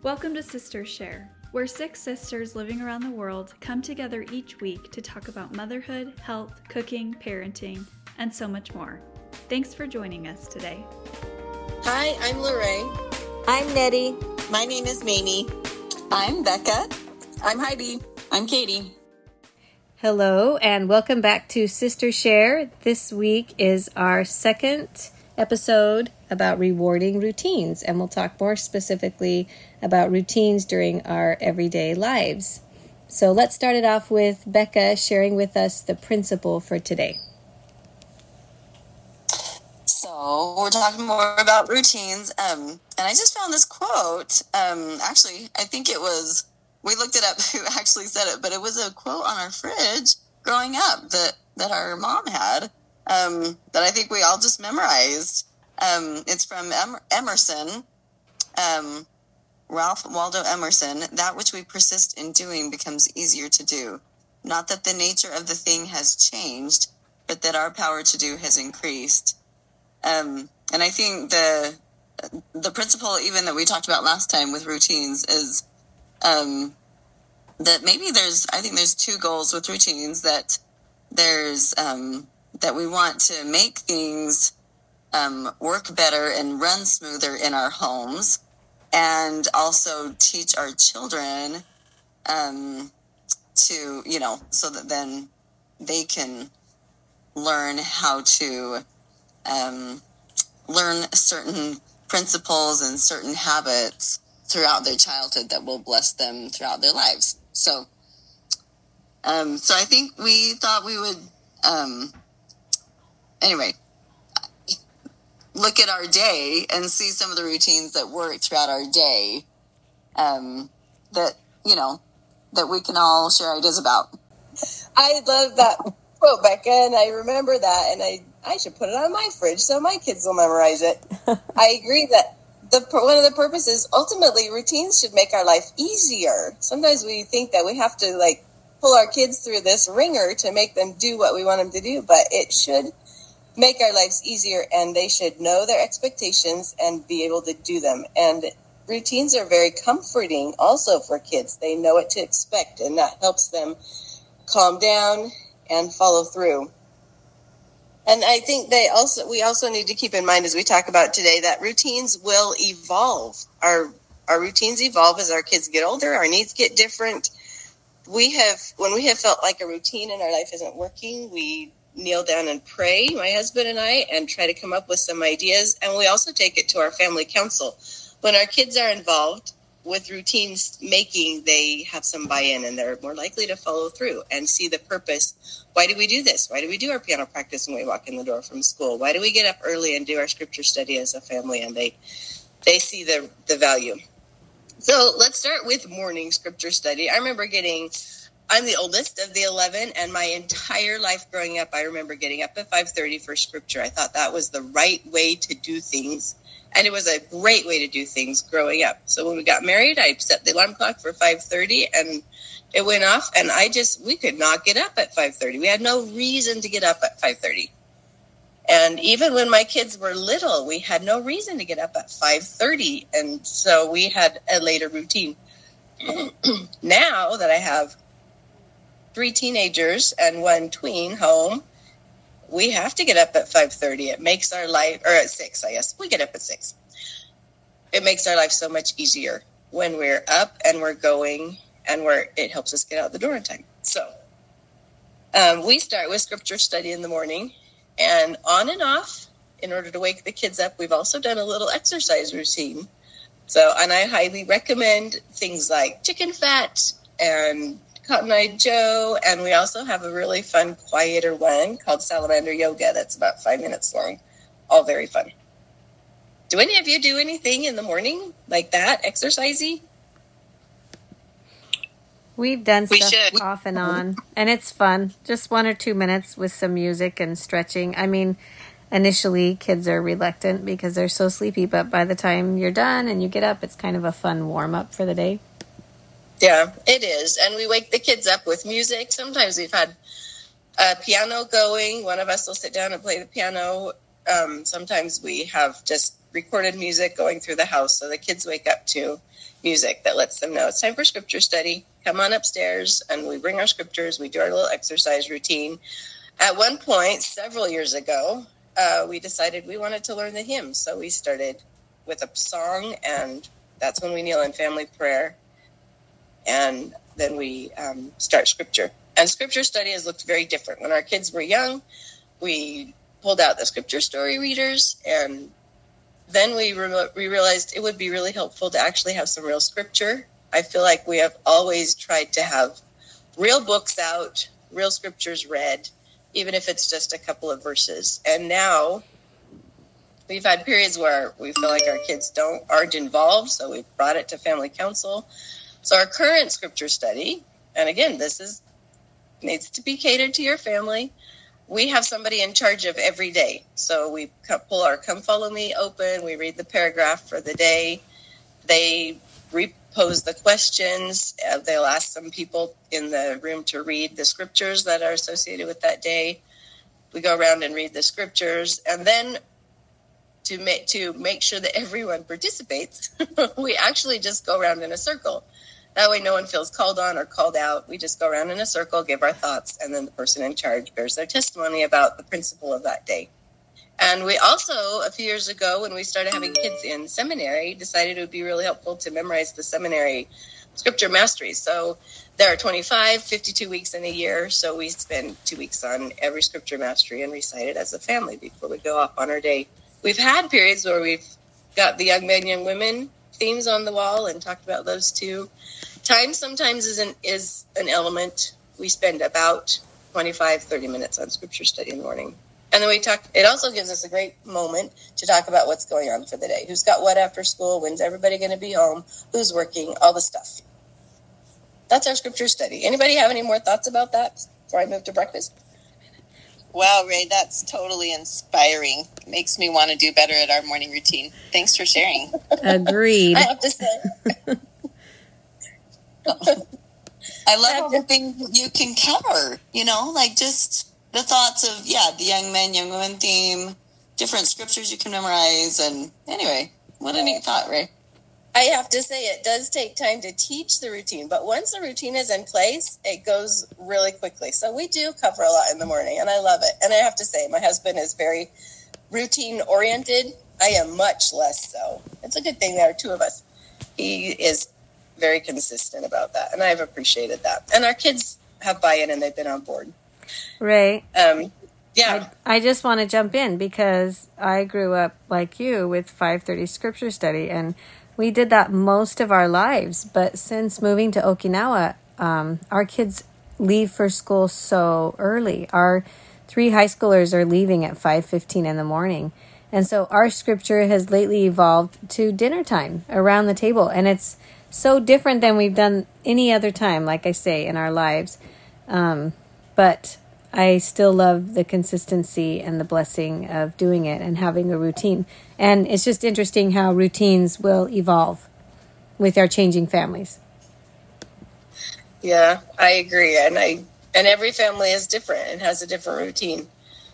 Welcome to Sisters Share, where 6 sisters living around the world come together each week to talk about motherhood, health, cooking, parenting, and so much more. Thanks for joining us today. Hi, I'm Lorraine. I'm Nettie. My name is Mamie. I'm Becca. I'm Heidi. I'm Katie. Hello, and welcome back to Sisters Share. This week is our second episode about rewarding routines, and we'll talk more specifically about routines during our everyday lives. So let's start it off with Becca sharing with us the principle for today. So we're talking more about routines, and I just found this quote. Actually, I think it was, we looked it up who actually said it, but it was a quote on our fridge growing up that our mom had, that I think we all just memorized. It's from Emerson, Ralph Waldo Emerson. That which we persist in doing becomes easier to do. Not that the nature of the thing has changed, but that our power to do has increased. And I think the principle even that we talked about last time with routines is that maybe there's 2 goals with routines, that there's that we want to make things work better and run smoother in our homes, and also teach our children to, so that then they can learn how to learn certain principles and certain habits throughout their childhood that will bless them throughout their lives. So I think we thought we would, look at our day and see some of the routines that work throughout our day, that we can all share ideas about. I love that quote, Becca, and I remember that, and I should put it on my fridge so my kids will memorize it. I agree that one of the purposes, ultimately, routines should make our life easier. Sometimes we think that we have to pull our kids through this ringer to make them do what we want them to do, but it should make our lives easier, and they should know their expectations and be able to do them. And routines are very comforting also for kids. They know what to expect, and that helps them calm down and follow through. And I think we also need to keep in mind, as we talk about today, that routines will evolve. Our routines evolve as our kids get older, our needs get different. When we have felt like a routine in our life isn't working, we kneel down and pray, my husband and I, and try to come up with some ideas. And we also take it to our family council. When our kids are involved with routines making, they have some buy-in, and they're more likely to follow through and see the purpose. Why do we do this? Why do we do our piano practice when we walk in the door from school? Why do we get up early and do our scripture study as a family? And they see the value. So let's start with morning scripture study. I'm the oldest of the 11, and my entire life growing up, I remember getting up at 5:30 for scripture. I thought that was the right way to do things, and it was a great way to do things growing up. So when we got married, I set the alarm clock for 5:30, and it went off, and we could not get up at 5:30. We had no reason to get up at 5:30. And even when my kids were little, we had no reason to get up at 5:30, and so we had a later routine. Now that I have 3 teenagers and 1 tween home, we have to get up at 5:30. It makes our life, or at 6, I guess. We get up at 6. It makes our life so much easier when we're up and we're going, and it helps us get out the door in time. So we start with scripture study in the morning, and on and off, in order to wake the kids up, we've also done a little exercise routine. And I highly recommend things like chicken fat and Cotton Eye Joe, and we also have a really fun, quieter one called Salamander Yoga that's about 5 minutes long. All very fun. Do any of you do anything in the morning like that, exercisey? We've done stuff off and on, and it's fun. Just 1 or 2 minutes with some music and stretching. I mean, initially, kids are reluctant because they're so sleepy, but by the time you're done and you get up, it's kind of a fun warm-up for the day. Yeah, it is. And we wake the kids up with music. Sometimes we've had a piano going. One of us will sit down and play the piano. Sometimes we have just recorded music going through the house. So the kids wake up to music that lets them know it's time for scripture study. Come on upstairs, and we bring our scriptures. We do our little exercise routine. At one point, several years ago, we decided we wanted to learn the hymns. So we started with a song, and that's when we kneel in family prayer. And then we start scripture. And scripture study has looked very different. When our kids were young, we pulled out the scripture story readers, and then we realized it would be really helpful to actually have some real scripture. I feel like we have always tried to have real books out, real scriptures read, even if it's just a couple of verses. And now we've had periods where we feel like our kids aren't involved, so we've brought it to family council. So our current scripture study, and again, needs to be catered to your family. We have somebody in charge of every day. So we pull our Come Follow Me open. We read the paragraph for the day. They repose the questions. They'll ask some people in the room to read the scriptures that are associated with that day. We go around and read the scriptures. And then to make sure that everyone participates, we actually just go around in a circle. That way no one feels called on or called out. We just go around in a circle, give our thoughts, and then the person in charge bears their testimony about the principle of that day. And we also, a few years ago, when we started having kids in seminary, decided it would be really helpful to memorize the seminary scripture mastery. So there are 52 weeks in a year, so we spend 2 weeks on every scripture mastery and recite it as a family before we go off on our day. We've had periods where we've got the young men, young women themes on the wall and talked about those too. Time sometimes is an element. We spend about 25-30 minutes on scripture study in the morning. And then it also gives us a great moment to talk about what's going on for the day. Who's got what after school? When's everybody going to be home? Who's working? All the stuff. That's our scripture study. Anybody have any more thoughts about that before I move to breakfast? Wow, Ray, that's totally inspiring. Makes me want to do better at our morning routine. Thanks for sharing. Agreed. I have to say. I love everything you can cover, like just the thoughts of, the young men, young women theme, different scriptures you can memorize. And anyway, what a neat thought, Ray. I have to say it does take time to teach the routine, but once the routine is in place, it goes really quickly. So we do cover a lot in the morning, and I love it. And I have to say, my husband is very routine-oriented. I am much less so. It's a good thing there are two of us. He is very consistent about that, and I've appreciated that. And our kids have buy-in, and they've been on board. Ray, yeah. I just want to jump in because I grew up like you with 5:30 scripture study, and we did that most of our lives. But since moving to Okinawa, our kids leave for school so early. Our 3 high schoolers are leaving at 5:15 in the morning. And so our scripture has lately evolved to dinner time around the table. And it's so different than we've done any other time, like I say, in our lives. But I still love the consistency and the blessing of doing it and having a routine. And it's just interesting how routines will evolve with our changing families. Yeah, I agree. And every family is different and has a different routine.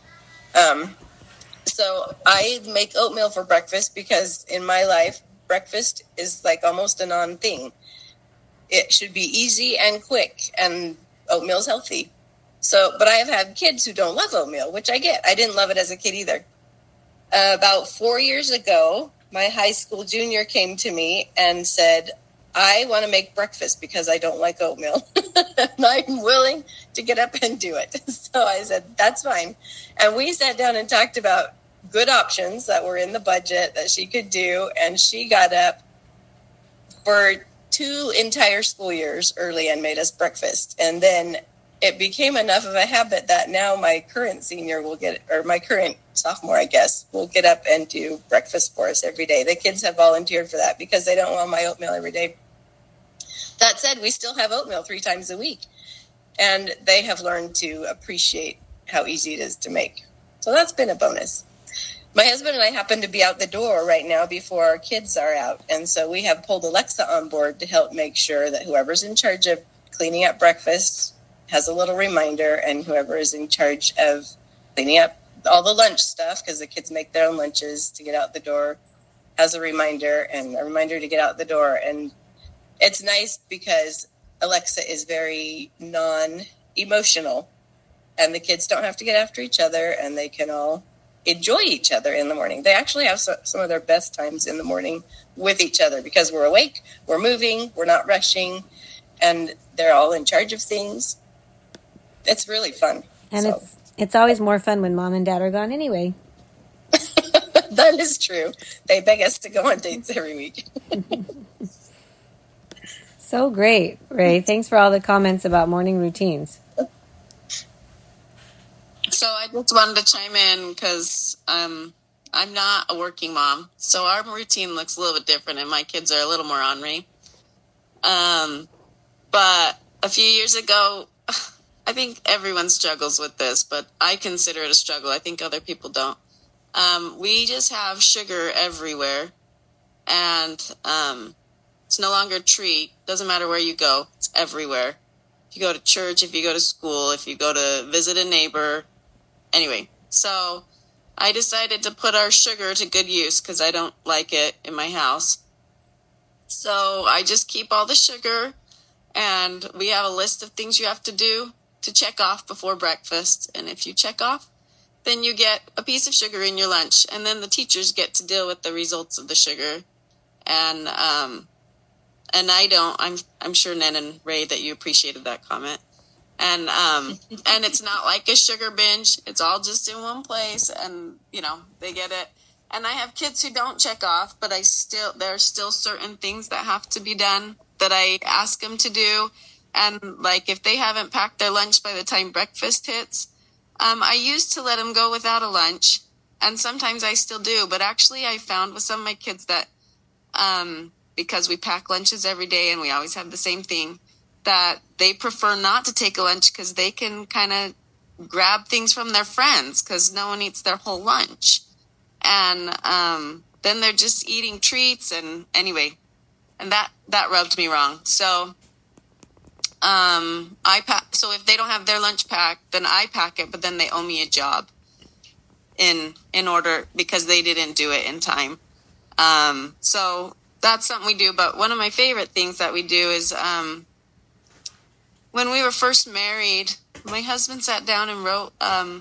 So I make oatmeal for breakfast because in my life, breakfast is like almost a non-thing. It should be easy and quick, and oatmeal is healthy. So, but I have had kids who don't love oatmeal, which I get. I didn't love it as a kid either. About 4 years ago, my high school junior came to me and said, I want to make breakfast because I don't like oatmeal. And I'm willing to get up and do it. So I said, that's fine. And we sat down and talked about good options that were in the budget that she could do. And she got up for 2 entire school years early and made us breakfast. And then it became enough of a habit that now my current senior my current sophomore, I guess, will get up and do breakfast for us every day. The kids have volunteered for that because they don't want my oatmeal every day. That said, we still have oatmeal 3 times a week, and they have learned to appreciate how easy it is to make. So that's been a bonus. My husband and I happen to be out the door right now before our kids are out, and so we have pulled Alexa on board to help make sure that whoever's in charge of cleaning up breakfast has a little reminder, and whoever is in charge of cleaning up all the lunch stuff, because the kids make their own lunches to get out the door, as a reminder and a reminder to get out the door. And it's nice because Alexa is very non-emotional, and the kids don't have to get after each other, and they can all enjoy each other in the morning. They actually have some of their best times in the morning with each other because we're awake, we're moving, we're not rushing, and they're all in charge of things. It's really fun. And it's always more fun when mom and dad are gone anyway. That is true. They beg us to go on dates every week. So great, Ray. Thanks for all the comments about morning routines. So I just wanted to chime in because I'm not a working mom. So our routine looks a little bit different, and my kids are a little more ornery. But a few years ago, I think everyone struggles with this, but I consider it a struggle. I think other people don't. We just have sugar everywhere, and it's no longer a treat. Doesn't matter where you go. It's everywhere. If you go to church, if you go to school, if you go to visit a neighbor. Anyway, so I decided to put our sugar to good use because I don't like it in my house. So I just keep all the sugar, and we have a list of things you have to do to check off before breakfast. And if you check off, then you get a piece of sugar in your lunch, and then the teachers get to deal with the results of the sugar. And I don't. I'm sure Nen and Ray that you appreciated that comment. And and it's not like a sugar binge. It's all just in one place, and they get it. And I have kids who don't check off, but there are still certain things that have to be done that I ask them to do. And like if they haven't packed their lunch by the time breakfast hits, I used to let them go without a lunch, and sometimes I still do. But actually, I found with some of my kids that because we pack lunches every day and we always have the same thing, that they prefer not to take a lunch because they can kind of grab things from their friends because no one eats their whole lunch. And then they're just eating treats. And anyway, and that rubbed me wrong. So so if they don't have their lunch packed, then I pack it, but then they owe me a job in order because they didn't do it in time. So that's something we do. But one of my favorite things that we do is when we were first married, my husband sat down and wrote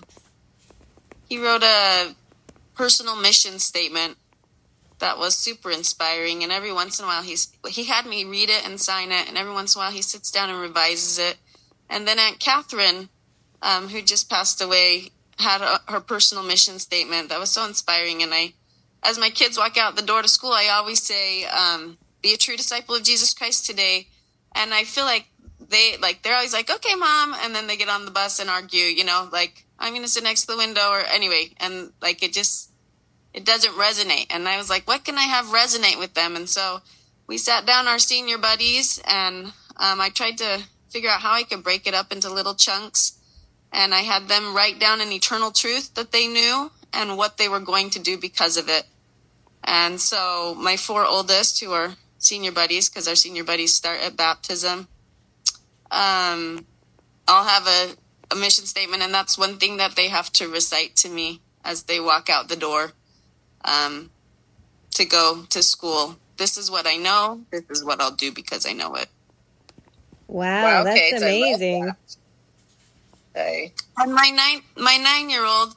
a personal mission statement that was super inspiring. And every once in a while he had me read it and sign it. And every once in a while he sits down and revises it. And then Aunt Catherine, who just passed away, had her personal mission statement that was so inspiring. And as my kids walk out the door to school, I always say, be a true disciple of Jesus Christ today. And I feel like they're always like, okay, Mom. And then they get on the bus and argue, like, I'm going to sit next to the window or anyway. And like, it doesn't resonate. And I was like, what can I have resonate with them? And so we sat down our senior buddies, and I tried to figure out how I could break it up into little chunks. And I had them write down an eternal truth that they knew and what they were going to do because of it. And so my 4 oldest, who are senior buddies, because our senior buddies start at baptism, I'll have a mission statement, and that's one thing that they have to recite to me as they walk out the door to go to school. This is what I know. This is what I'll do because I know it. Wow, that's amazing. Hey. And my 9-year-old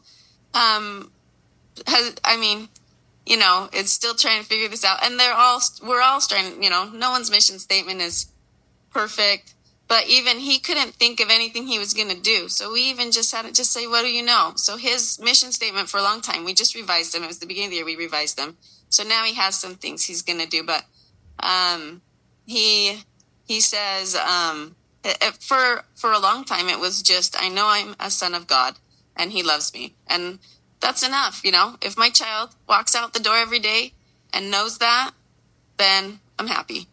it's still trying to figure this out. And we're all starting, no one's mission statement is perfect, but even he couldn't think of anything he was going to do. So we even just had to just say, what do you know? So his mission statement for a long time, we just revised them. It was the beginning of the year, we revised them. So now he has some things he's going to do, but he says, for a long time, it was just, I know I'm a son of God and he loves me. And that's enough. If my child walks out the door every day and knows that, then I'm happy.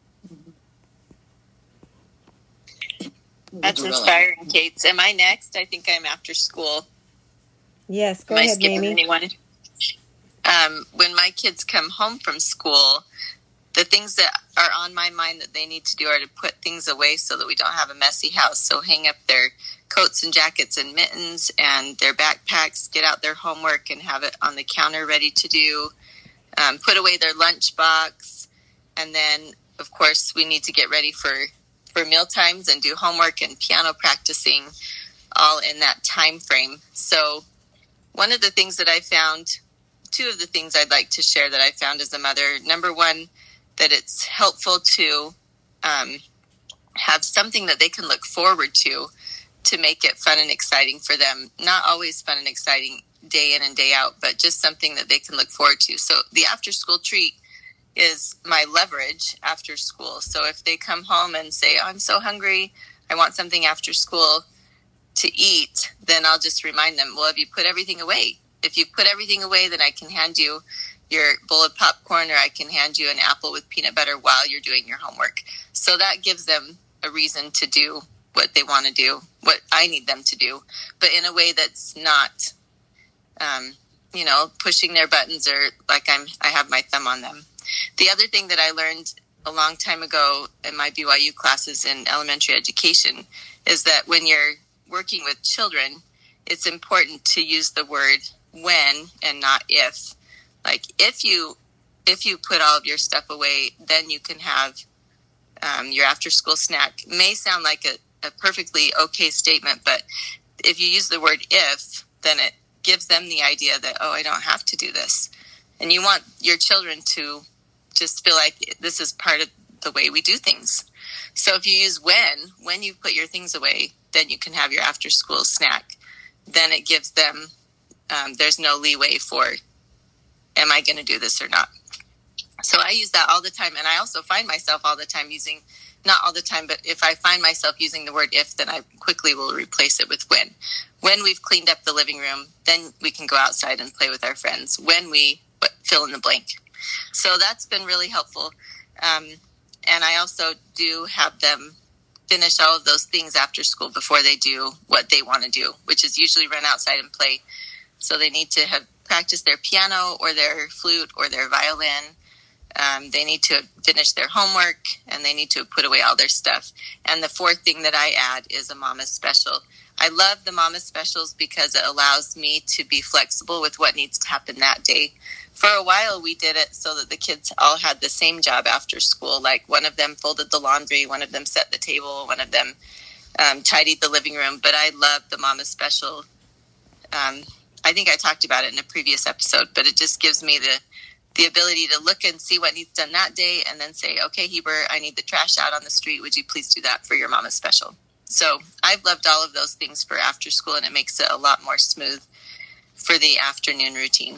That's inspiring, Kate. Am I next? I think I'm after school. Yes, go ahead, Mamie. Anyone? When my kids come home from school, the things that are on my mind that they need to do are to put things away so that we don't have a messy house. So hang up their coats and jackets and mittens and their backpacks, get out their homework and have it on the counter ready to do. put away their lunchbox. And then, of course, we need to get ready for meal times and do homework and piano practicing all in that time frame. So one of the things that I found, two of the things I'd like to share that I found as a mother, number one, that it's helpful to have something that they can look forward to make it fun and exciting for them. Not always fun and exciting day in and day out, but just something that they can look forward to. So the after school treat is my leverage after school. So if they come home and say, oh, I'm so hungry, I want something after school to eat, then I'll just remind them, well, have you put everything away? If you put everything away, then I can hand you your bowl of popcorn, or I can hand you an apple with peanut butter while you're doing your homework. So that gives them a reason to do what they want to do, what I need them to do, but in a way that's not, pushing their buttons or like I have my thumb on them. The other thing that I learned a long time ago in my BYU classes in elementary education is that when you're working with children, it's important to use the word when and not if. Like if you put all of your stuff away, then you can have your after school snack. May sound like a perfectly okay statement, but if you use the word if, then it gives them the idea that, oh, I don't have to do this. And you want your children to just feel like this is part of the way we do things. So if you use when you've put your things away, then you can have your after school snack. Then it gives them, there's no leeway for, am I going to do this or not? So I use that all the time. And I also find myself all the time using, not all the time, but if I find myself using the word if, then I quickly will replace it with when. When we've cleaned up the living room, then we can go outside and play with our friends. When we fill in the blank. So that's been really helpful. And I also do have them finish all of those things after school before they do what they want to do, which is usually run outside and play. So they need to have practiced their piano or their flute or their violin. They need to finish their homework, and they need to put away all their stuff. And the fourth thing that I add is a Mama Special. I love the Mama Specials because it allows me to be flexible with what needs to happen that day. For a while, we did it so that the kids all had the same job after school. Like one of them folded the laundry, one of them set the table, one of them tidied the living room. But I love the Mama Special. I think I talked about it in a previous episode, but it just gives me the ability to look and see what needs done that day and then say, okay, Heber, I need the trash out on the street. Would you please do that for your Mama Special? So I've loved all of those things for after school, and it makes it a lot more smooth for the afternoon routine.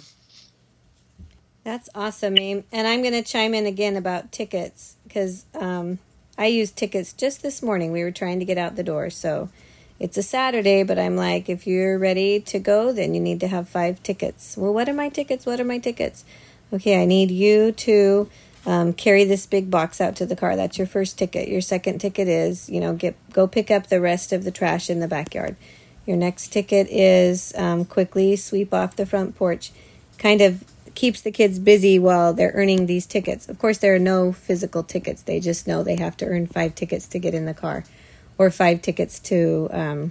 That's awesome, Mame. And I'm going to chime in again about tickets because I used tickets just this morning. We were trying to get out the door. So it's a Saturday, but I'm like, if you're ready to go, then you need to have 5 tickets. Well, what are my tickets? What are my tickets? Okay, I need you to carry this big box out to the car. That's your first ticket. Your second ticket is, go pick up the rest of the trash in the backyard. Your next ticket is quickly sweep off the front porch. Kind of keeps the kids busy while they're earning these tickets. Of course, there are no physical tickets. They just know they have to earn 5 tickets to get in the car, or 5 tickets to,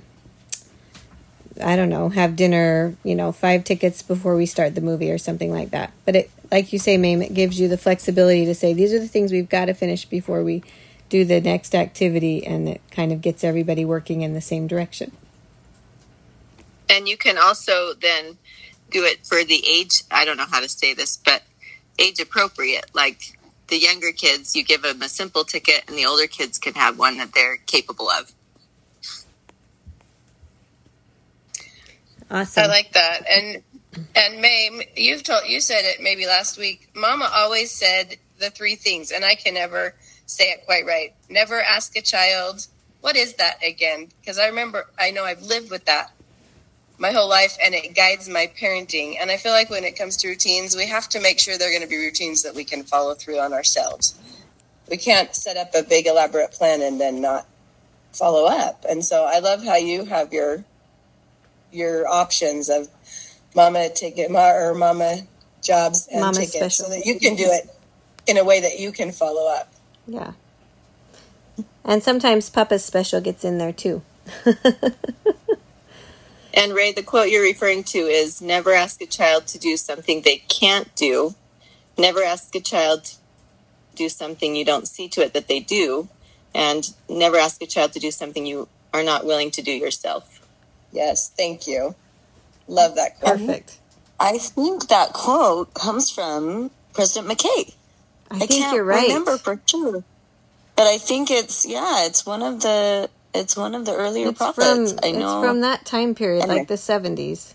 have dinner, 5 tickets before we start the movie or something like that. But it, like you say, Mame, it gives you the flexibility to say, these are the things we've got to finish before we do the next activity, and it kind of gets everybody working in the same direction. And you can also then do it for the age, I don't know how to say this, but age appropriate. Like the younger kids, you give them a simple ticket, and the older kids can have one that they're capable of. Awesome. I like that. And Mame, you said it maybe last week. Mama always said the 3 things, and I can never say it quite right. Never ask a child, what is that again? Because I know I've lived with that my whole life, and it guides my parenting. And I feel like when it comes to routines, we have to make sure they're going to be routines that we can follow through on ourselves. We can't set up a big elaborate plan and then not follow up. And so I love how you have your options of mama ticket or mama jobs and Mama tickets special. so that you can do it in a way that you can follow up. Yeah. And sometimes Papa's special gets in there too. And Ray, the quote you're referring to is, never ask a child to do something they can't do, never ask a child to do something you don't see to it that they do, and never ask a child to do something you are not willing to do yourself. Yes, thank you. Love that quote. Perfect. I think that quote comes from President McKay. I think you're right. I can't remember for sure, but I think it's one of the earlier prophets. I know it's from that time period, anyway. like the 70s.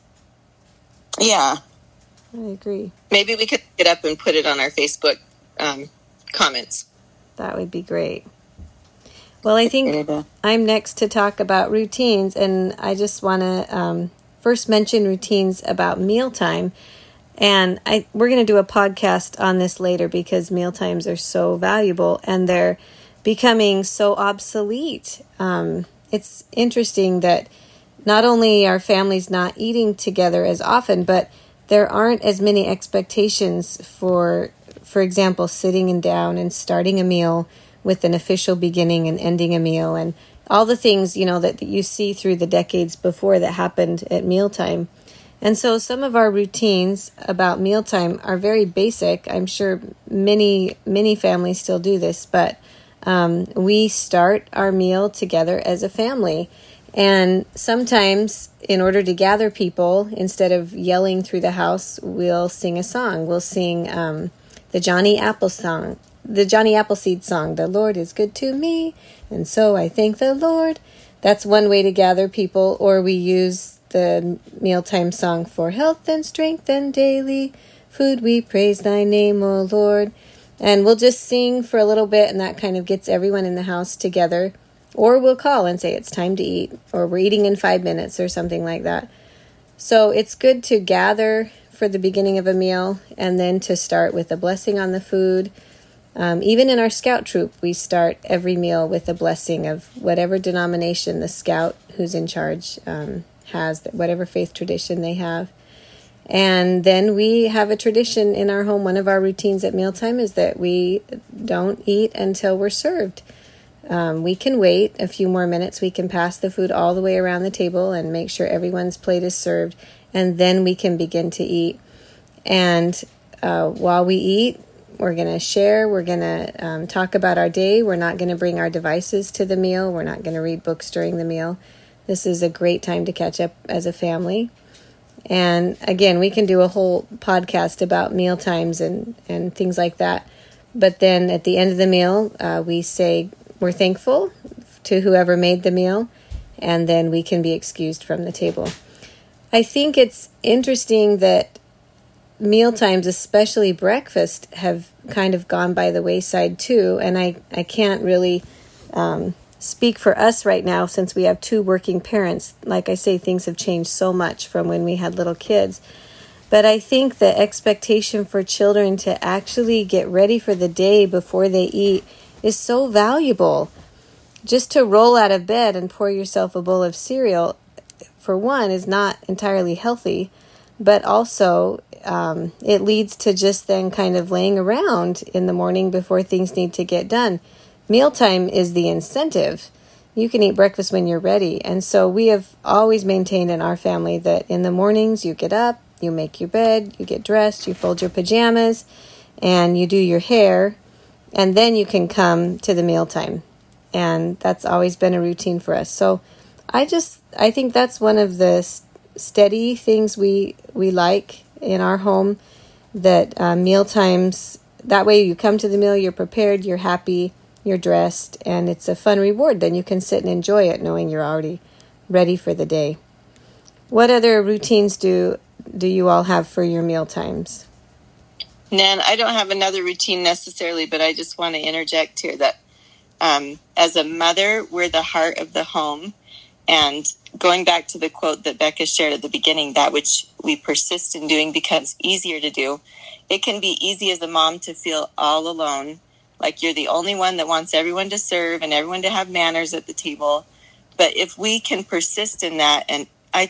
Yeah, I agree. Maybe we could get up and put it on our Facebook comments. That would be great. Well, I think I'm next to talk about routines, and I just want to first mention routines about mealtime. And we're going to do a podcast on this later because mealtimes are so valuable and they're becoming so obsolete. It's interesting that not only are families not eating together as often, but there aren't as many expectations for example, sitting down and starting a meal with an official beginning and ending a meal, and all the things, that you see through the decades before that happened at mealtime. And so some of our routines about mealtime are very basic. I'm sure many, many families still do this, but we start our meal together as a family. And sometimes, in order to gather people, instead of yelling through the house, we'll sing a song. We'll sing the Johnny Appleseed song, "The Lord is good to me, and so I thank the Lord." That's one way to gather people. Or we use the mealtime song, "For health and strength and daily food we praise thy name, O Lord." And we'll just sing for a little bit, and that kind of gets everyone in the house together. Or we'll call and say it's time to eat, or we're eating in 5 minutes or something like that. So it's good to gather for the beginning of a meal, and then to start with a blessing on the food. Even in our scout troop, we start every meal with a blessing of whatever denomination the scout who's in charge has, whatever faith tradition they have. And then we have a tradition in our home. One of our routines at mealtime is that we don't eat until we're served. We can wait a few more minutes. We can pass the food all the way around the table and make sure everyone's plate is served, and then we can begin to eat. And while we eat, we're going to share. We're going to talk about our day. We're not going to bring our devices to the meal. We're not going to read books during the meal. This is a great time to catch up as a family. And again, we can do a whole podcast about meal times and things like that. But then at the end of the meal, we say we're thankful to whoever made the meal, and then we can be excused from the table. I think it's interesting that meal times, especially breakfast, have kind of gone by the wayside too. And I can't really speak for us right now since we have 2 working parents. Like I say, things have changed so much from when we had little kids. But I think the expectation for children to actually get ready for the day before they eat is so valuable. Just to roll out of bed and pour yourself a bowl of cereal, for one, is not entirely healthy, but also it leads to just then kind of laying around in the morning before things need to get done. Mealtime is the incentive. You can eat breakfast when you're ready. And so we have always maintained in our family that in the mornings you get up, you make your bed, you get dressed, you fold your pajamas, and you do your hair, and then you can come to the mealtime. And that's always been a routine for us. So I think that's one of the steady things we like in our home, that meal times, that way you come to the meal, you're prepared, you're happy, you're dressed, and it's a fun reward. Then you can sit and enjoy it knowing you're already ready for the day. What other routines do you all have for your meal times? Nan, I don't have another routine necessarily, but I just want to interject here that as a mother, we're the heart of the home. And going back to the quote that Becca shared at the beginning, that which we persist in doing becomes easier to do. It can be easy as a mom to feel all alone, like you're the only one that wants everyone to serve and everyone to have manners at the table. But if we can persist in that, and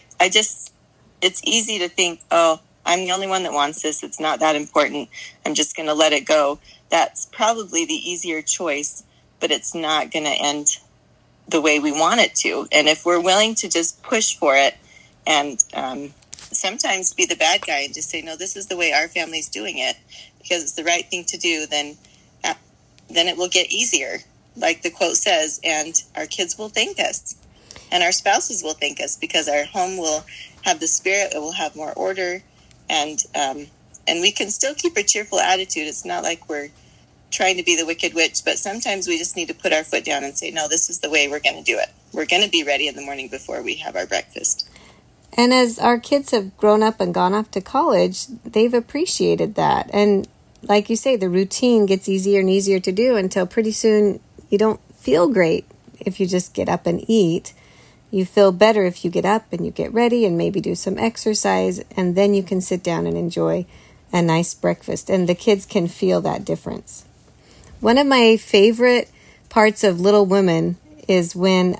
it's easy to think, oh, I'm the only one that wants this. It's not that important. I'm just going to let it go. That's probably the easier choice, but it's not going to end the way we want it to. And if we're willing to just push for it and sometimes be the bad guy and just say, no, this is the way our family's doing it because it's the right thing to do, then it will get easier, like the quote says, and our kids will thank us and our spouses will thank us because our home will have the spirit, it will have more order, and we can still keep a cheerful attitude. It's not like we're trying to be the wicked witch, but sometimes we just need to put our foot down and say, no, this is the way we're going to do it. We're going to be ready in the morning before we have our breakfast. And as our kids have grown up and gone off to college, they've appreciated that. And like you say, the routine gets easier and easier to do until pretty soon you don't feel great if you just get up and eat. You feel better if you get up and you get ready and maybe do some exercise, and then you can sit down and enjoy a nice breakfast. And the kids can feel that difference. One of my favorite parts of Little Women is when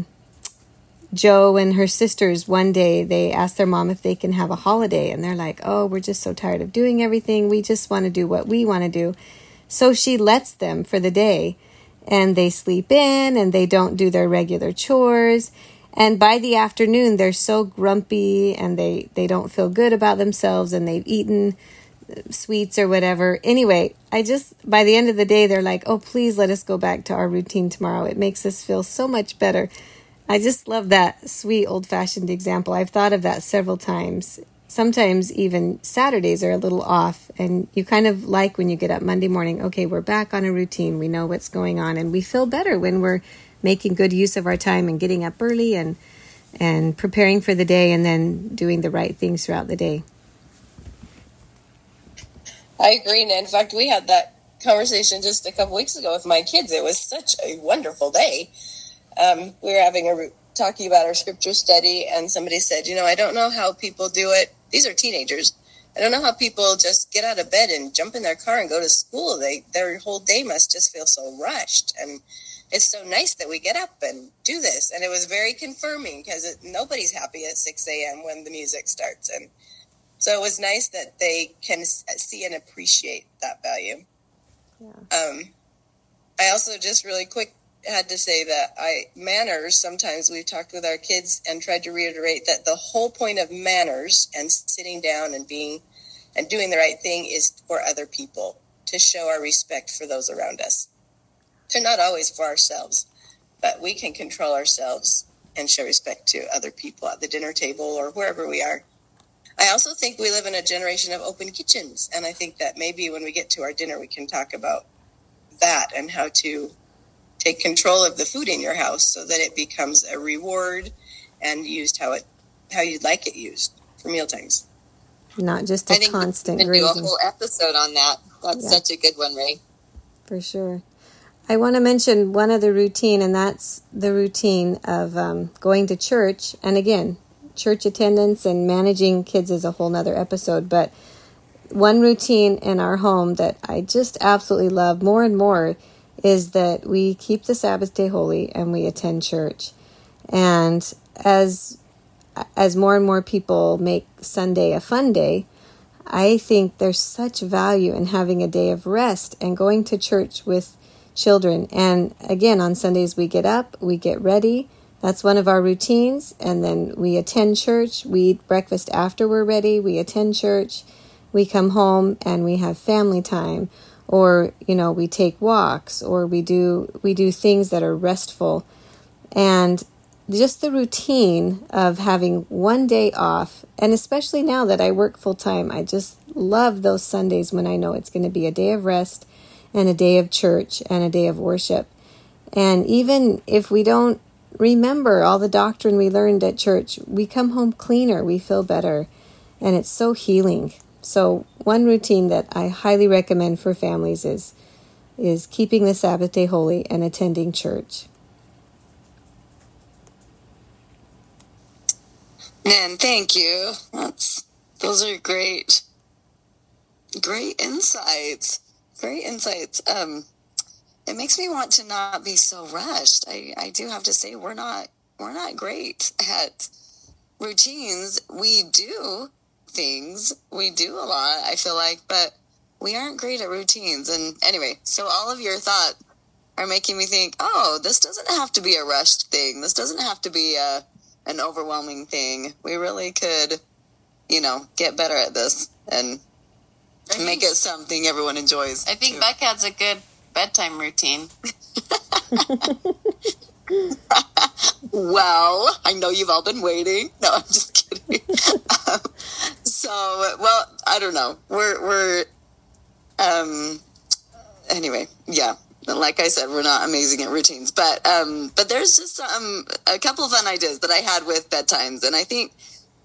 Jo and her sisters, one day, they asked their mom if they can have a holiday. And they're like, oh, we're just so tired of doing everything. We just want to do what we want to do. So she lets them for the day. And they sleep in and they don't do their regular chores. And by the afternoon, they're so grumpy and they don't feel good about themselves and they've eaten sweets or whatever. Anyway, by the end of the day, they're like, oh, please let us go back to our routine tomorrow. It makes us feel so much better. I just love that sweet old-fashioned example. I've thought of that several times. Sometimes even Saturdays are a little off, and you kind of like when you get up Monday morning, okay, we're back on a routine. We know what's going on, and we feel better when we're making good use of our time and getting up early and preparing for the day and then doing the right things throughout the day. I agree. And in fact, we had that conversation just a couple weeks ago with my kids. It was such a wonderful day. We were talking about our scripture study, and somebody said, I don't know how people do it. These are teenagers. I don't know how people just get out of bed and jump in their car and go to school. Their whole day must just feel so rushed. And it's so nice that we get up and do this. And it was very confirming because nobody's happy at 6 a.m. when the music starts. And so it was nice that they can see and appreciate that value. Yeah. I also just really quick had to say that manners, sometimes we've talked with our kids and tried to reiterate that the whole point of manners and sitting down and doing the right thing is for other people, to show our respect for those around us. They're not always for ourselves, but we can control ourselves and show respect to other people at the dinner table or wherever we are. I also think we live in a generation of open kitchens, and I think that maybe when we get to our dinner, we can talk about that and how to take control of the food in your house so that it becomes a reward and used how you'd like it used for mealtimes. Not just a constant grazing. I think we can do a whole episode on that. That's such a good one, Ray. For sure. I want to mention one other routine, and that's the routine of going to church. And again, church attendance and managing kids is a whole nother episode. But one routine in our home that I just absolutely love more and more is that we keep the Sabbath day holy and we attend church. And as more and more people make Sunday a fun day, I think there's such value in having a day of rest and going to church with children. And again, on Sundays we get up, we get ready. That's one of our routines. And then we attend church. We eat breakfast after we're ready. We attend church. We come home and we have family time. Or, we take walks, or we do things that are restful. And just the routine of having one day off, and especially now that I work full time, I just love those Sundays when I know it's going to be a day of rest and a day of church and a day of worship. And even if we don't remember all the doctrine we learned at church, we come home cleaner, we feel better, and it's so healing. So one routine that I highly recommend for families is keeping the Sabbath day holy and attending church. Man, thank you. Those are great insights. Great insights. It makes me want to not be so rushed. I do have to say we're not great at routines. We do things. We do a lot, I feel like, but we aren't great at routines. And anyway, so all of your thoughts are making me think, oh, this doesn't have to be a rushed thing. This doesn't have to be an overwhelming thing. We really could get better at this and make it something everyone enjoys. I think Beck has a good bedtime routine. Well, I know you've all been waiting. No, I'm just kidding. I don't know. We're anyway, yeah. Like I said, we're not amazing at routines, but there's just a couple of fun ideas that I had with bedtimes, and I think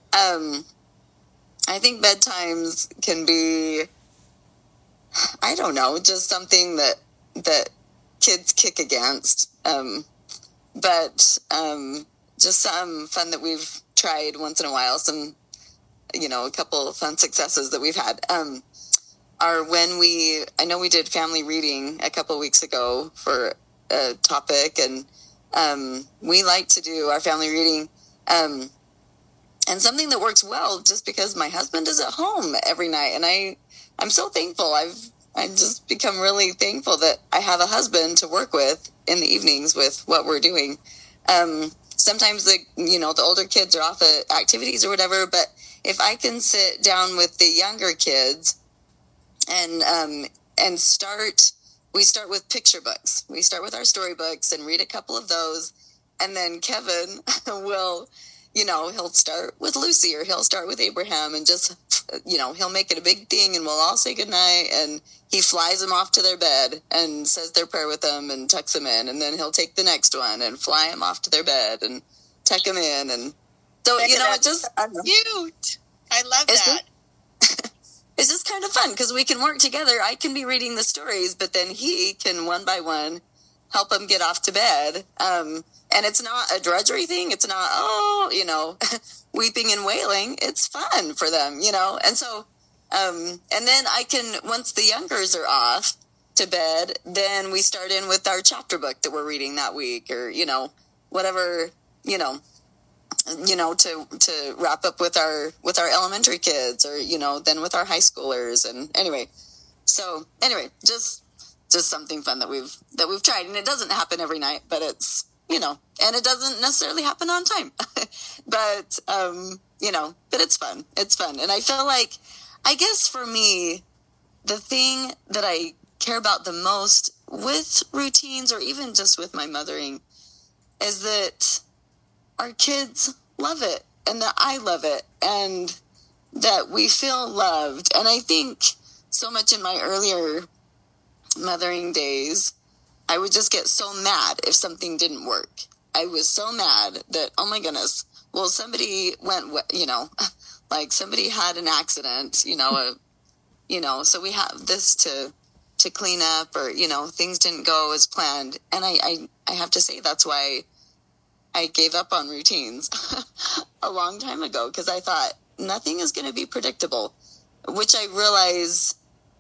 bedtimes can be, I don't know, just something that kids kick against. But just some fun that we've tried once in a while, some, a couple of fun successes that we've had, are when I know we did family reading a couple of weeks ago for a topic, and we like to do our family reading, and something that works well just because my husband is at home every night, and I'm so thankful. I've just become really thankful that I have a husband to work with in the evenings with what we're doing. Sometimes the older kids are off at activities or whatever, but if I can sit down with the younger kids and we start with picture books. We start with our storybooks and read a couple of those, and then Kevin will, he'll start with Lucy, or he'll start with Abraham, and just, he'll make it a big thing, and we'll all say goodnight, and he flies them off to their bed and says their prayer with them and tucks them in, and then he'll take the next one and fly them off to their bed and tuck them in, and so, it's just cute. I love that. It's just kind of fun because we can work together. I can be reading the stories, but then he can one by one help them get off to bed. And it's not a drudgery thing. It's not, weeping and wailing. It's fun for them, And so, and then I can, once the youngers are off to bed, then we start in with our chapter book that we're reading that week, or, whatever, to wrap up with our elementary kids, or, then with our high schoolers. And anyway, just something fun that we've tried, and it doesn't happen every night, but it's, and it doesn't necessarily happen on time, but it's fun. It's fun. And I feel like, I guess for me, the thing that I care about the most with routines, or even just with my mothering, is that our kids love it, and that I love it, and that we feel loved. And I think so much in my earlier mothering days, I would just get so mad if something didn't work. I was so mad that, oh my goodness, well, somebody went, like somebody had an accident, so we have this to clean up, or, things didn't go as planned. And I have to say, that's why I gave up on routines a long time ago, because I thought nothing is going to be predictable, which I realize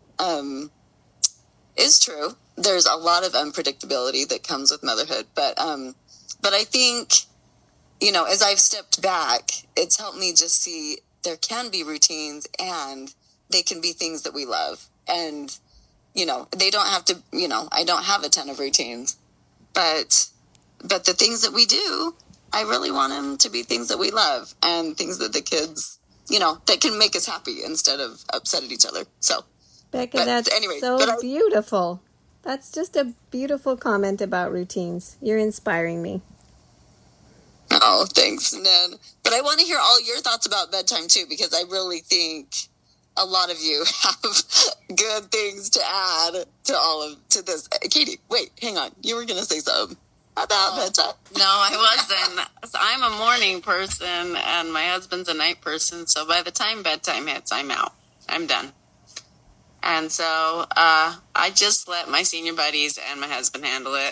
is true. There's a lot of unpredictability that comes with motherhood, but I think, as I've stepped back, it's helped me just see there can be routines, and they can be things that we love. And, they don't have to, I don't have a ton of routines, but the things that we do, I really want them to be things that we love, and things that the kids, that can make us happy instead of upset at each other. So, Becca, that's beautiful. That's just a beautiful comment about routines. You're inspiring me. Oh, thanks, Nan. But I want to hear all your thoughts about bedtime, too, because I really think a lot of you have good things to add to this. Katie, wait, hang on. You were going to say something about bedtime. No, I wasn't. So I'm a morning person, and my husband's a night person, so by the time bedtime hits, I'm out. I'm done. And so I just let my senior buddies and my husband handle it.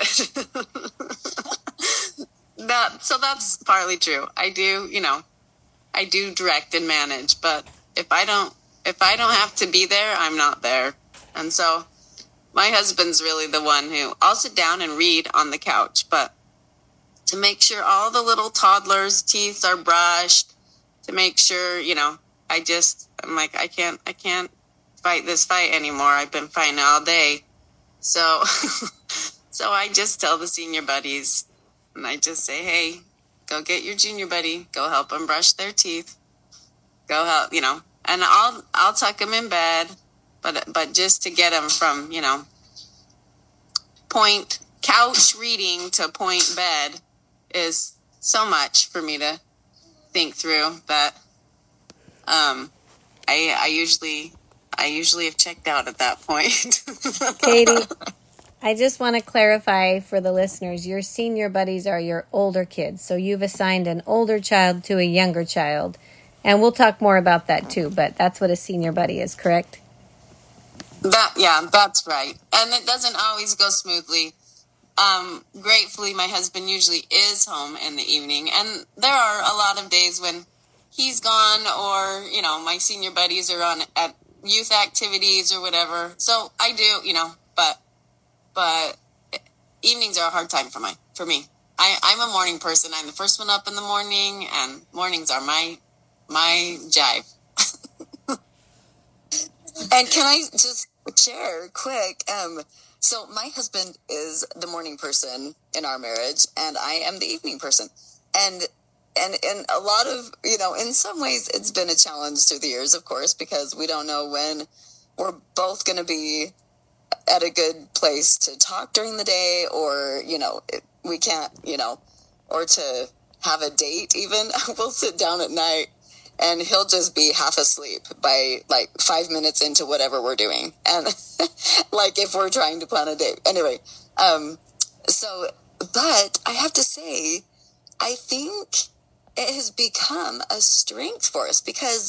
So that's partly true. I do direct and manage, but if I don't have to be there, I'm not there. And so my husband's really the one who, I'll sit down and read on the couch, but to make sure all the little toddlers' teeth are brushed, to make sure, I'm like, I can't fight this fight anymore. I've been fighting all day. So I just tell the senior buddies, and I just say, hey, go get your junior buddy, go help them brush their teeth. go help, and I'll tuck them in bed, but just to get them from, point couch reading to point bed is so much for me to think through that I usually have checked out at that point. Katie, I just want to clarify for the listeners, your senior buddies are your older kids. So you've assigned an older child to a younger child. And we'll talk more about that too, but that's what a senior buddy is, correct? That's right. And it doesn't always go smoothly. Gratefully, my husband usually is home in the evening. And there are a lot of days when he's gone or, my senior buddies are on at youth activities or whatever. So I do, but evenings are a hard time for me. I'm a morning person. I'm the first one up in the morning, and mornings are my jive. And can I just share quick? So my husband is the morning person in our marriage, and I am the evening person. And in a lot of, in some ways it's been a challenge through the years, of course, because we don't know when we're both going to be at a good place to talk during the day, or, we can't, or to have a date even. We'll sit down at night and he'll just be half asleep by like 5 minutes into whatever we're doing. And like if we're trying to plan a date. Anyway, but I have to say, I think it has become a strength for us because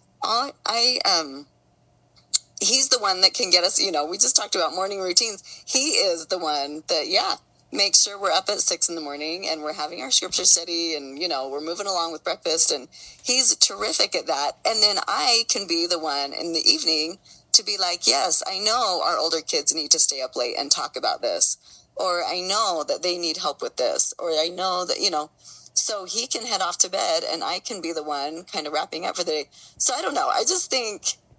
he's the one that can get us, we just talked about morning routines. He is the one that, makes sure we're up at 6 a.m. and we're having our scripture study and, we're moving along with breakfast, and he's terrific at that. And then I can be the one in the evening to be like, yes, I know our older kids need to stay up late and talk about this, or I know that they need help with this, or I know that, so he can head off to bed and I can be the one kind of wrapping up for the day. So I don't know. I just think,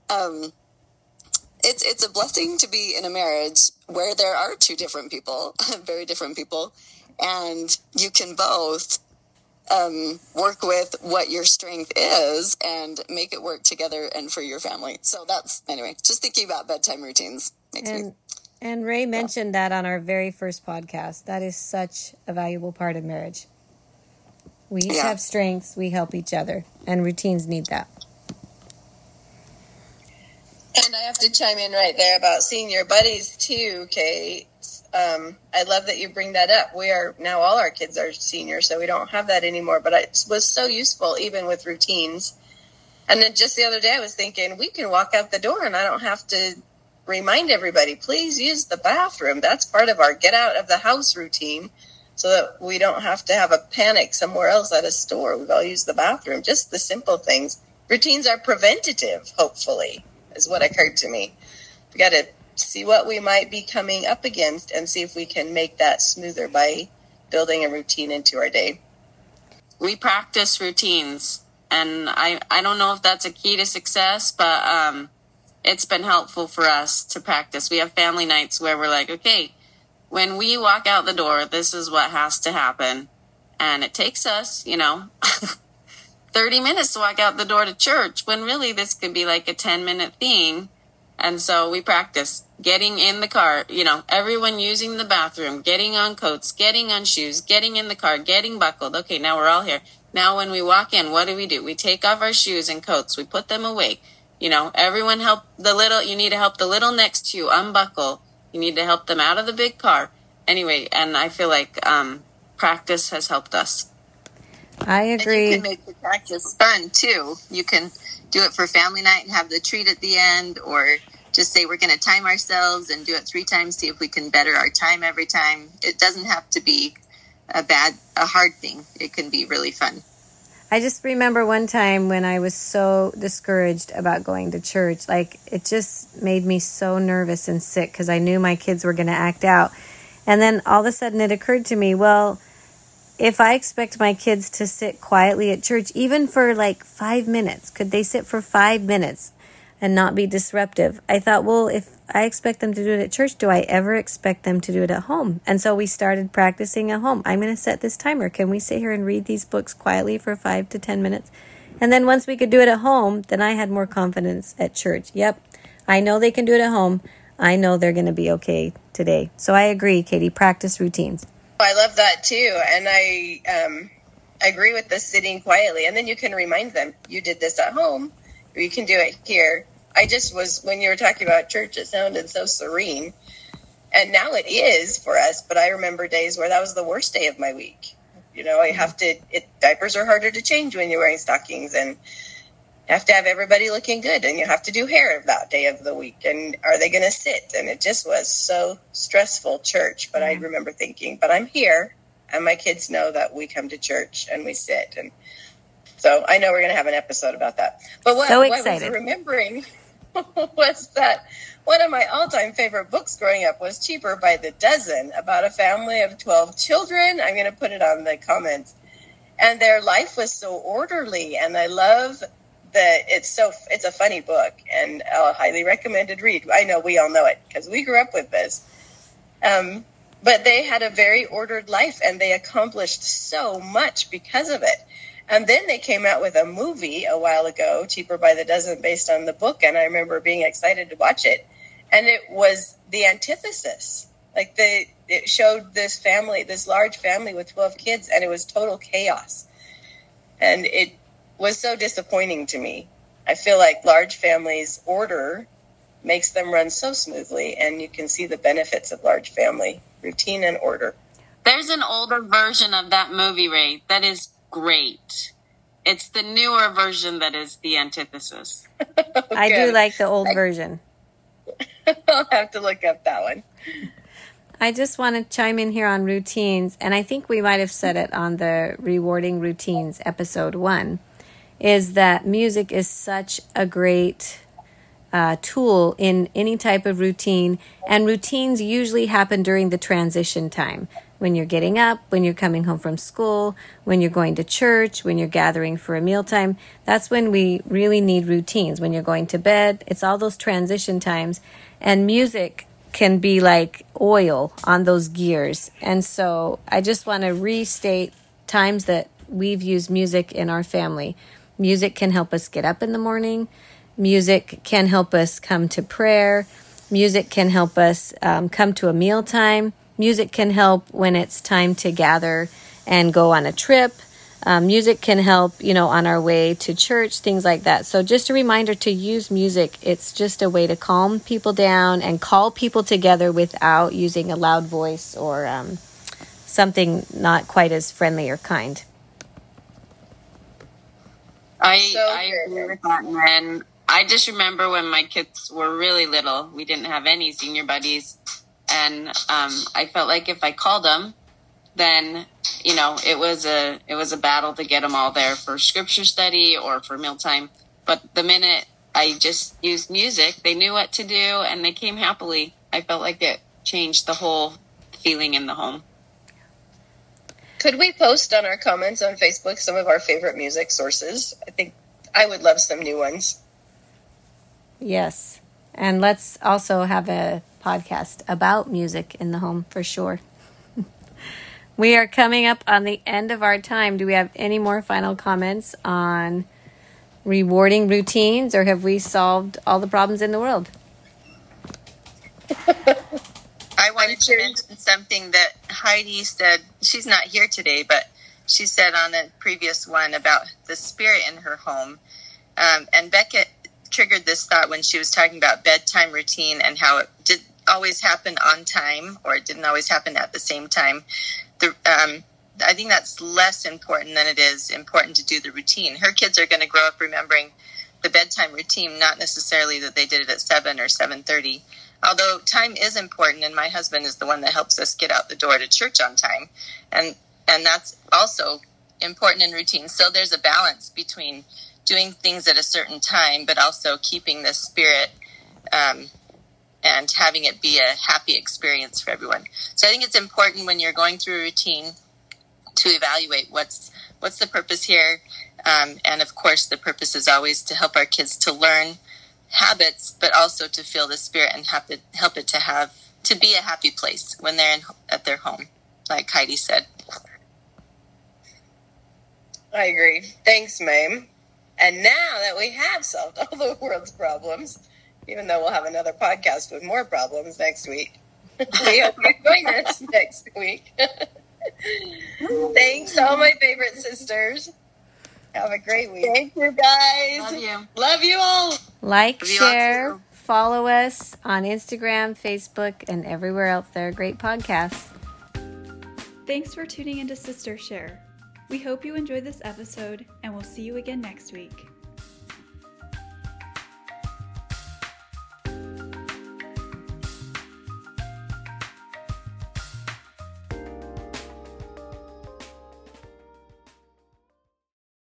it's a blessing to be in a marriage where there are two different people, very different people, and you can both work with what your strength is and make it work together and for your family. So that's, anyway, just thinking about bedtime routines makes me... And Ray mentioned that on our very first podcast. That is such a valuable part of marriage. We each have strengths, we help each other, and routines need that. And I have to chime in right there about senior buddies too, Kate. I love that you bring that up. We are now, all our kids are seniors, so we don't have that anymore. But it was so useful, even with routines. And then just the other day, I was thinking, we can walk out the door and I don't have to remind everybody, please use the bathroom. That's part of our get out of the house routine, so that we don't have to have a panic somewhere else at a store. We've all used the bathroom. Just the simple things. Routines are preventative, hopefully, is what occurred to me. We got to see what we might be coming up against and see if we can make that smoother by building a routine into our day. We practice routines, and I don't know if that's a key to success, but it's been helpful for us to practice. We have family nights where we're like, okay, when we walk out the door, this is what has to happen. And it takes us, 30 minutes to walk out the door to church, when really this could be like a 10-minute thing. And so we practice getting in the car, everyone using the bathroom, getting on coats, getting on shoes, getting in the car, getting buckled. Okay, now we're all here. Now when we walk in, what do? We take off our shoes and coats. We put them away. Everyone you need to help the little next to you unbuckle. You need to help them out of the big car. Anyway, and I feel like practice has helped us. I agree. And you can make the practice fun, too. You can do it for family night and have the treat at the end, or just say we're going to time ourselves and do it 3 times, see if we can better our time every time. It doesn't have to be a hard thing. It can be really fun. I just remember one time when I was so discouraged about going to church. Like, it just made me so nervous and sick because I knew my kids were going to act out. And then all of a sudden it occurred to me, well, if I expect my kids to sit quietly at church, even for like 5 minutes, could they sit for 5 minutes and not be disruptive? I thought, well, if I expect them to do it at church, do I ever expect them to do it at home? And so we started practicing at home. I'm going to set this timer. Can we sit here and read these books quietly for 5 to 10 minutes? And then once we could do it at home, then I had more confidence at church. Yep, I know they can do it at home. I know they're going to be okay today. So I agree, Katie, practice routines. I love that too. And I agree with the sitting quietly. And then you can remind them, you did this at home, or you can do it here. When you were talking about church, it sounded so serene. And now it is for us. But I remember days where that was the worst day of my week. Diapers are harder to change when you're wearing stockings, and you have to have everybody looking good, and you have to do hair that day of the week. And are they going to sit? And it just was so stressful, church. But I remember thinking, but I'm here, and my kids know that we come to church and we sit. And so I know we're going to have an episode about that. But what I was remembering was that one of my all-time favorite books growing up was Cheaper by the Dozen, about a family of 12 children. I'm going to put it on the comments. And their life was so orderly, and I love that it's a funny book, and a highly recommended read. I know we all know it because we grew up with this. But they had a very ordered life, and they accomplished so much because of it. And then they came out with a movie a while ago, Cheaper by the Dozen, based on the book. And I remember being excited to watch it. And it was the antithesis. Like it showed this large family with 12 kids, and it was total chaos. And it was so disappointing to me. I feel like large families' order makes them run so smoothly, and you can see the benefits of large family routine and order. There's an older version of that movie, Ray, that is great. It's the newer version that is the antithesis. I do like the old version. I'll have to look up that one. I just want to chime in here on routines, and I think we might have said it on the Rewarding Routines episode 1, is that music is such a great tool in any type of routine, and routines usually happen during the transition time. When you're getting up, when you're coming home from school, when you're going to church, when you're gathering for a mealtime, that's when we really need routines. When you're going to bed, it's all those transition times. And music can be like oil on those gears. And so I just want to restate times that we've used music in our family. Music can help us get up in the morning. Music can help us come to prayer. Music can help us come to a mealtime. Music can help when it's time to gather and go on a trip. Music can help, on our way to church, things like that. So just a reminder to use music. It's just a way to calm people down and call people together without using a loud voice or something not quite as friendly or kind. I agree with that, and I just remember when my kids were really little, we didn't have any senior buddies. And I felt like if I called them, then, it was a battle to get them all there for scripture study or for mealtime. But the minute I just used music, they knew what to do and they came happily. I felt like it changed the whole feeling in the home. Could we post on our comments on Facebook some of our favorite music sources? I think I would love some new ones. Yes. And let's also have a podcast about music in the home for sure. We are coming up on the end of our time. Do we have any more final comments on rewarding routines, or have we solved all the problems in the world? I wanted to mention something that Heidi said. She's not here today, but she said on a previous one about the spirit in her home. And Becca triggered this thought when she was talking about bedtime routine and how it did always happen on time, or it didn't always happen at the same time. I think that's less important than it is important to do the routine. Her kids are going to grow up remembering the bedtime routine, not necessarily that they did it at 7 or 7:30. Although time is important, and my husband is the one that helps us get out the door to church on time. And that's also important in routine. So there's a balance between doing things at a certain time, but also keeping the spirit and having it be a happy experience for everyone. So I think it's important when you're going through a routine to evaluate what's the purpose here. And of course, the purpose is always to help our kids to learn habits, but also to feel the spirit and help it to be a happy place when they're at their home, like Heidi said. I agree. Thanks, Mame. And now that we have solved all the world's problems, even though we'll have another podcast with more problems next week, we hope you join us next week. Thanks to all my favorite sisters. Have a great week. Thank you, guys. Love you. Love you all. Like, Love you all share, too. follow us on Instagram, Facebook, and everywhere else there are great podcasts. Thanks for tuning into Sister Share. We hope you enjoyed this episode, and we'll see you again next week.